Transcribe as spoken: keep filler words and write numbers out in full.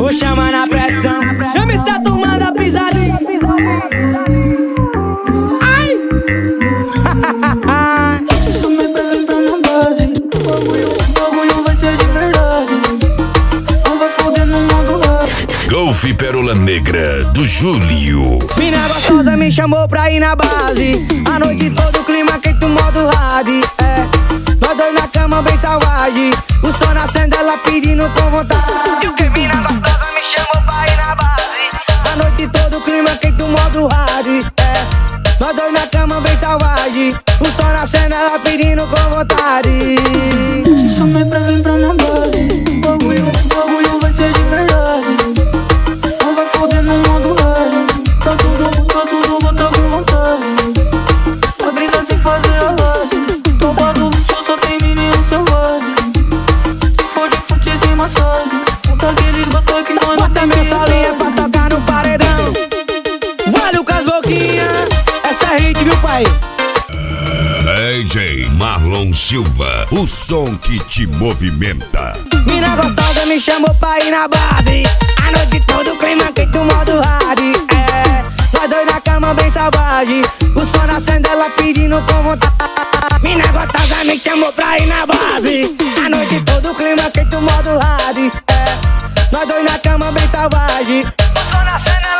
Vou chamar na pressão. Chama essa turma da pisadinha. Ai! Chamei pra vir pra minha base. O bagulho, o bagulho vai ser de verdade. Não vai foder no modo rap. Golf Pérola Negra do Júlio. Mina gostosa me chamou pra ir na base. A noite toda o clima quente, o modo hard. É, nós dois na cama bem selvagem. O som nascendo, ela pedindo com vontade. E o que mina gostosa me chamou pra ir na base. A noite toda o clima quente, o modo hard. É, nós dois na cama bem selvagem. O som nascendo, ela pedindo com vontade. Te chamei pra vir pra minha base. O bagulho, o bagulho vai ser de verdade. Não vai foder no modo hard. Tá tudo, tá tudo, vou tá com vontade. Vai brincar sem fazer a base. Topa do show só tem menino selvagem. Se for de futes e massagem, conta que eles gostam que nós não Bota tem meu medo. salinha pra tocar no paredão. Vale o com as boquinhas. Essa é hit, viu, pai? D J Marlon Silva, o som que te movimenta. Mina gostosa me chamou pra ir na base. A noite toda o clima quente, o modo hard. É, nós dois na cama bem selvagem. O som nascendo, ela pedindo com vontade. Mina gostosa me chamou pra ir na base. A noite toda o clima quente, o modo hard. É, nós dois na cama bem selvagem. O som nascendo, ela